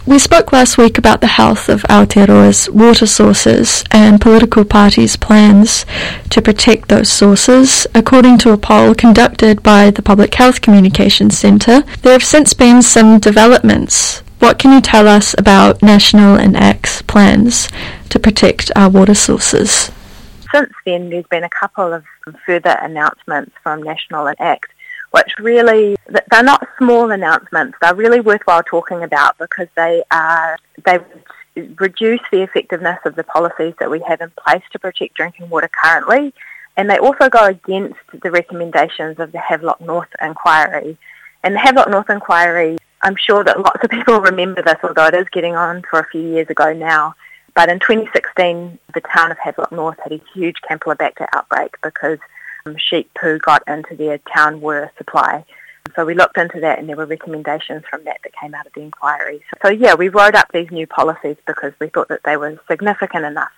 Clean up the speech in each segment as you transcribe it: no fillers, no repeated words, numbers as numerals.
We spoke last week about the health of Aotearoa's water sources and political parties' plans to protect those sources. According to a poll conducted by the Public Health Communications Centre, there have since been some developments. What can you tell us about National and ACT's plans to protect our water sources? Since then, there's been a couple of further announcements from National and ACT, which really, they're not small announcements, they're really worthwhile talking about because they reduce the effectiveness of the policies that we have in place to protect drinking water currently, and they also go against the recommendations of the Havelock North Inquiry. And the Havelock North Inquiry, I'm sure that lots of people remember this, although it is getting on for a few years ago now, but in 2016, the town of Havelock North had a huge Campylobacter outbreak because sheep poo got into their town water supply. So we looked into that and there were recommendations from that came out of the inquiry. So we wrote up these new policies because we thought that they were significant enough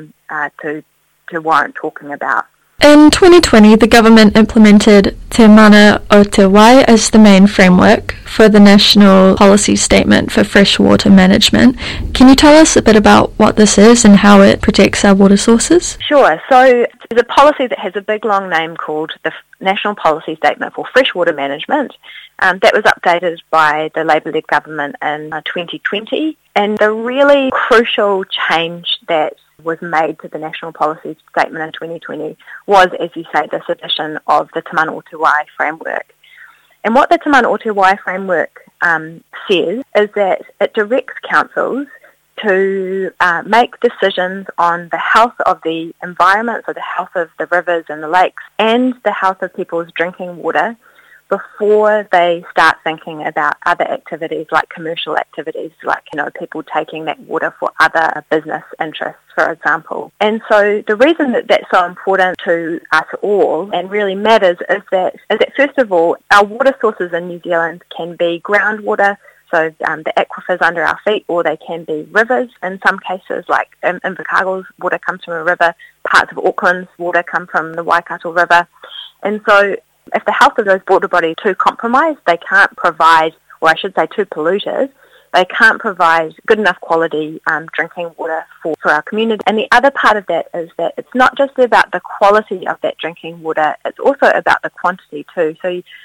to warrant talking about. In 2020, the government implemented Te Mana o Te Wai as the main framework for the National Policy Statement for Freshwater Management. Can you tell us a bit about what this is and how it protects our water sources? Sure. So there's a policy that has a big long name called the National Policy Statement for Freshwater Management. That was updated by the Labour-led government in 2020. And the really crucial change that was made to the National Policy Statement in 2020 was, as you say, this addition of the Te Mana o Te Wai framework. And what the Te Mana o Te Wai framework says is that it directs councils to make decisions on the health of the environment, so the health of the rivers and the lakes, and the health of people's drinking water before they start thinking about other activities like commercial activities, like, people taking that water for other business interests, for example. And so the reason that that's so important to us all and really matters is that first of all, our water sources in New Zealand can be groundwater, so the aquifers under our feet, or they can be rivers. In some cases, like Invercargill's water comes from a river, parts of Auckland's water come from the Waikato River. And so if the health of those water bodies are too compromised, they can't provide, or I should say too polluted, they can't provide good enough quality drinking water for our community. And the other part of that is that it's not just about the quality of that drinking water, it's also about the quantity too.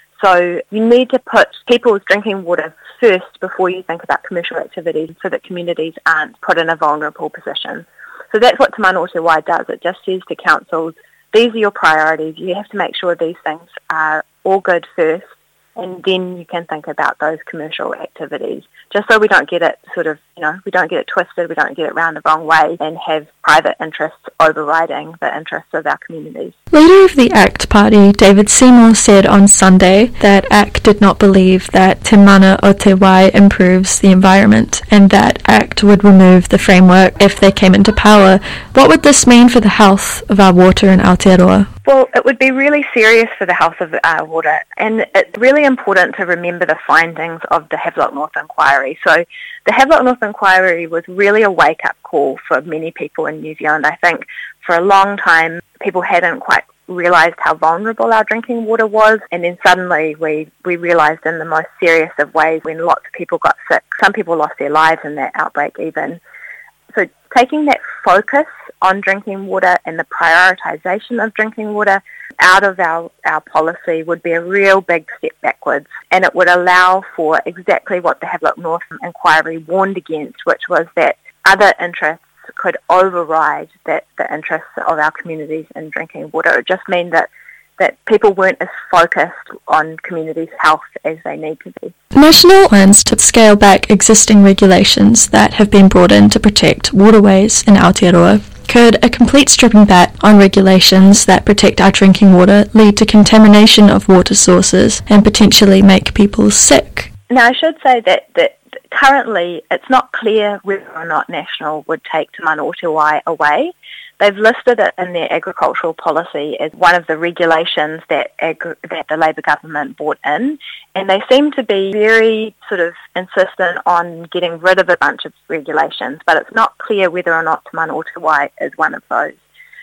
So you need to put people's drinking water first before you think about commercial activities so that communities aren't put in a vulnerable position. So that's what Te Mana o Te Wai does. It just says to councils, these are your priorities. You have to make sure these things are all good first, and then you can think about those commercial activities, just so we don't get it we don't get it twisted, we don't get it round the wrong way and have private interests overriding the interests of our communities. Leader of the ACT Party, David Seymour, said on Sunday that ACT did not believe that Te Mana o Te Wai improves the environment and that ACT would remove the framework if they came into power. What would this mean for the health of our water in Aotearoa? Well, it would be really serious for the health of our water, and it's really important to remember the findings of the Havelock North Inquiry. So the Havelock North Inquiry was really a wake-up call for many people in New Zealand. I think for a long time people hadn't quite realised how vulnerable our drinking water was, and then suddenly we realised in the most serious of ways when lots of people got sick. Some people lost their lives in that outbreak even. So taking that focus on drinking water and the prioritisation of drinking water out of our policy would be a real big step backwards, and it would allow for exactly what the Havelock North Inquiry warned against, which was that other interests could override the interests of our communities in drinking water. It just meant that people weren't as focused on communities' health as they need to be. National plans to scale back existing regulations that have been brought in to protect waterways in Aotearoa. Could a complete stripping back on regulations that protect our drinking water lead to contamination of water sources and potentially make people sick? Now, I should say that currently it's not clear whether or not National would take Te Mana o Te Wai away. They've listed it in their agricultural policy as one of the regulations that the Labour government brought in, and they seem to be very sort of insistent on getting rid of a bunch of regulations, but it's not clear whether or not Te Mana o Te Wai is one of those.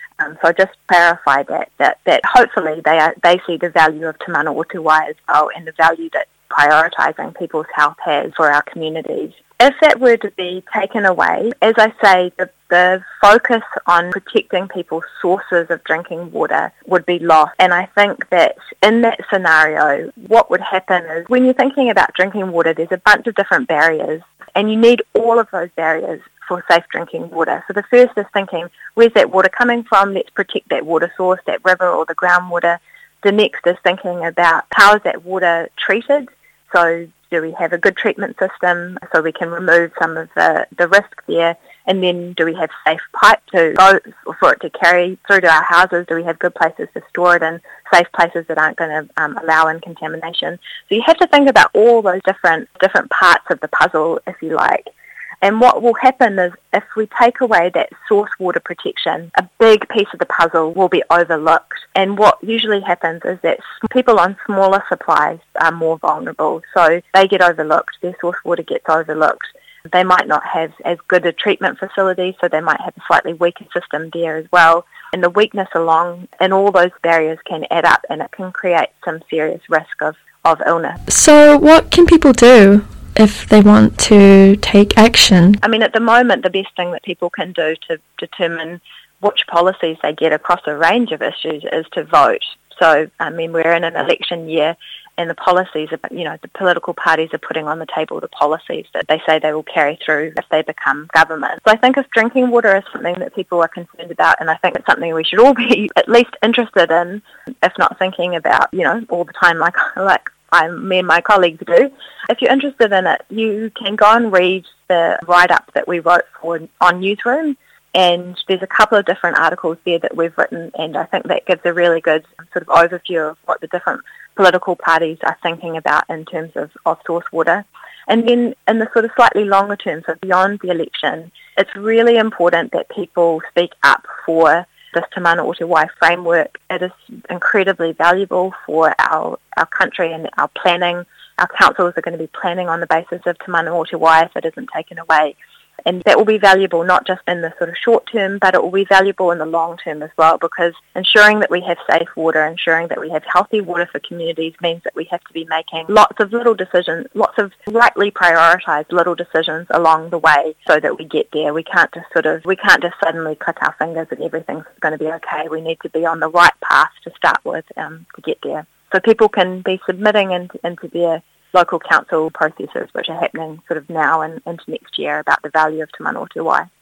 So just clarify that hopefully they see the value of Te Mana o Te Wai as well, and the value that prioritising people's health has for our communities. If that were to be taken away, as I say, the focus on protecting people's sources of drinking water would be lost. And I think that in that scenario, what would happen is when you're thinking about drinking water, there's a bunch of different barriers, and you need all of those barriers for safe drinking water. So the first is thinking, where's that water coming from? Let's protect that water source, that river or the groundwater. The next is thinking about how is that water treated? So do we have a good treatment system so we can remove some of the risk there? And then do we have safe pipe to go for it to carry through to our houses? Do we have good places to store it in, safe places that aren't going to allow in contamination? So you have to think about all those different parts of the puzzle, if you like. And what will happen is if we take away that source water protection, a big piece of the puzzle will be overlooked. And what usually happens is that people on smaller supplies are more vulnerable. So they get overlooked, their source water gets overlooked. They might not have as good a treatment facility, so they might have a slightly weaker system there as well. And the weakness along in all those barriers can add up, and it can create some serious risk of illness. So what can people do if they want to take action? I mean, at the moment, the best thing that people can do to determine which policies they get across a range of issues is to vote. So, I mean, we're in an election year, and the policies, the political parties are putting on the table the policies that they say they will carry through if they become government. So I think if drinking water is something that people are concerned about, and I think it's something we should all be at least interested in, if not thinking about, all the time like me and my colleagues do. If you're interested in it, you can go and read the write-up that we wrote for on Newsroom, and there's a couple of different articles there that we've written, and I think that gives a really good sort of overview of what the different political parties are thinking about in terms of source water. And then in the sort of slightly longer term, so beyond the election, it's really important that people speak up for this Te Mana o Te Wai framework. It is incredibly valuable for our country and our planning. Our councils are going to be planning on the basis of Te Mana o Te Wai if it isn't taken away. And that will be valuable not just in the sort of short term, but it will be valuable in the long term as well, because ensuring that we have safe water, ensuring that we have healthy water for communities means that we have to be making lots of little decisions, lots of rightly prioritised little decisions along the way so that we get there. We can't just suddenly click our fingers and everything's going to be okay. We need to be on the right path to start with to get there. So people can be submitting into their local council processes which are happening sort of now and into next year about the value of Te Mana o Te Wai.